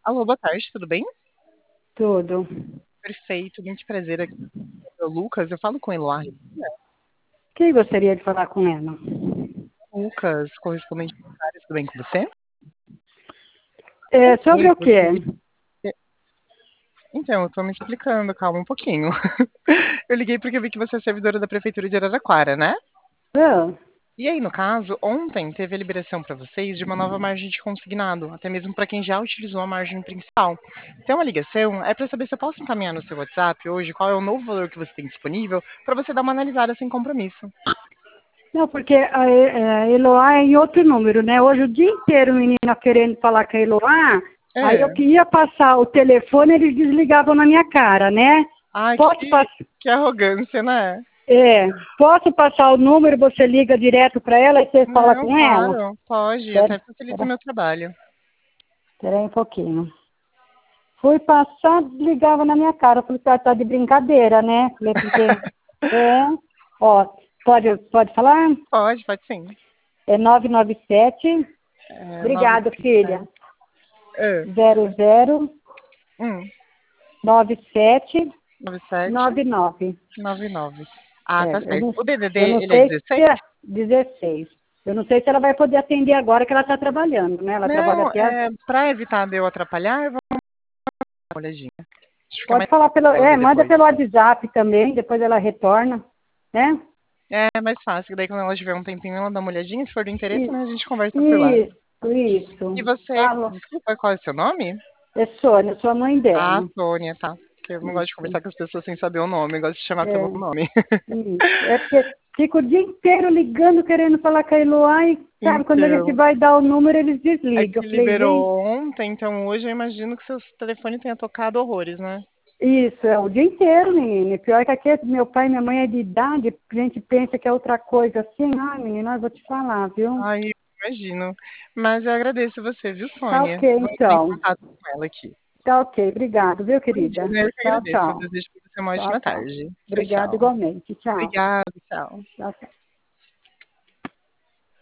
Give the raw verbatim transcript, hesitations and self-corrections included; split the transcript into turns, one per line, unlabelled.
Alô, boa tarde, tudo bem?
Tudo.
Perfeito, muito prazer aqui. Eu, Lucas, eu falo com Eloá.
Quem gostaria de falar com ela?
Lucas, correspondente bancário, tudo bem com você?
É, sobre
Oi,
o quê?
você. Então, eu tô me explicando, calma um pouquinho. Eu liguei porque eu vi que você é servidora da Prefeitura de Araraquara, né?
Ah,
E aí, no caso, ontem teve a liberação para vocês de uma nova margem de consignado, até mesmo para quem já utilizou a margem principal. Então, a ligação é para saber se eu posso encaminhar no seu WhatsApp hoje qual é o novo valor que você tem disponível para você dar uma analisada sem compromisso.
não, porque a, E- a Eloá é em outro número, né? Hoje o dia inteiro o menino querendo falar com a Eloá, aí eu
É.
queria passar o telefone, eles desligavam na minha cara, né?
Ai,
Posso,
que,
pass
que arrogância, né?
é, posso passar o número, você liga direto para ela e você fala
Não,
com ela?
claro, pode,
Espera,
até facilita o
espera,
meu trabalho.
espera aí um pouquinho. Fui passar, desligava na minha cara. Eu falei, tá, tá de brincadeira, né? Falei, porque, é, ó, pode, pode falar?
Pode, pode sim.
É nove nove sete,
É, nove
obrigado,
cinco
filha,
sete. É,
zero zero
hum,
nove sete
nove sete
nove nove.
nove nove. Ah,
É,
tá
eu
certo.
não,
O D D D,
eu não
ele é
sei se
dezesseis?
é dezesseis. Eu não sei se ela vai poder atender agora que ela está trabalhando, né? Ela trabalha
Não,
até as...
é, pra evitar de eu atrapalhar, eu vou dar uma olhadinha. Acho que fica
Pode
mais
falar pelo...
fácil
É,
ver
manda
depois.
pelo WhatsApp também, depois ela retorna, né?
É mais fácil, que daí quando ela tiver um tempinho, ela dá uma olhadinha. Se for do interesse,
E-
né, a gente conversa por lá.
Isso,
E
isso.
você,
Fala.
desculpa, qual é o seu nome?
É Sônia, sou a mãe
Ah,
dela.
Sônia, tá. Porque eu não gosto de
Isso.
conversar com as pessoas sem saber o nome, eu gosto de chamar pelo
É,
nome.
isso. É porque fica o dia inteiro ligando, querendo falar com a Eloá e, sabe, quando a gente
Então,
vai dar o número, eles
é
desligam.
que
Eu falei, gente,
liberou ontem, então hoje eu imagino que seu telefone tenha tocado horrores, né?
isso, é o dia inteiro, menina. E pior que aqui, meu pai e minha mãe é de idade, a gente pensa que é outra coisa assim. Ai, menina, eu vou te falar, viu?
Ai, eu imagino. Mas eu agradeço você, viu,
Tá
Sônia?
ok,
Vou entrar em
então.
contato com ela aqui.
Tá ok, obrigado, viu, querida?
Imagina, eu que
Tchau,
agradeço. Eu
tchau.
desejo para você uma
Tchau,
ótima
tchau.
tarde. Tchau,
Obrigada
tchau.
igualmente. Tchau.
Obrigada, tchau.
Tchau, tchau.